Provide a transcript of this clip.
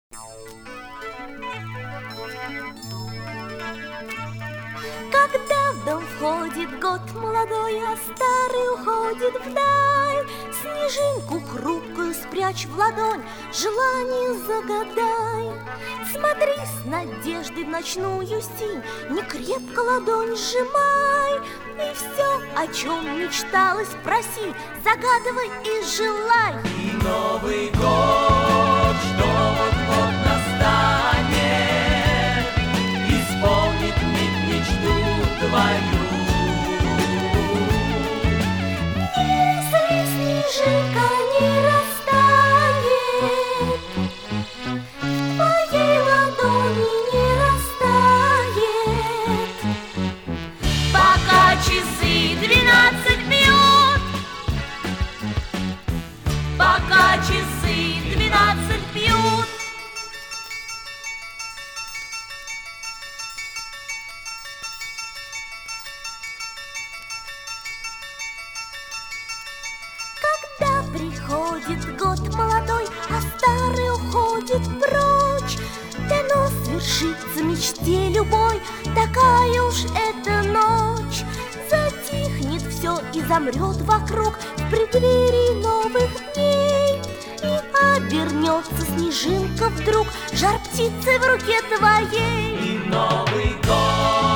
Когда в дом входит год молодой, а старый уходит вдаль, снежинку хрупкую спрячь в ладонь, желание загадай. Смотри с надеждой в ночную синь, не крепко ладонь сжимай, и все, о чем мечталось, проси, загадывай и желай. И Новый год, что вот-вот настанет, исполнит миг мечту твою. Если снежинка не растает, в твоей ладони не растает, Пока часы 12 бьют, пока часы 12 бьют. когда приходит год молодой, а старый уходит прочь, дано свершится мечте любой, такая уж эта ночь. Затихнет все и замрет вокруг в преддверии новых дней, и обернется снежинка вдруг жар птицы в руке твоей. И Новый год.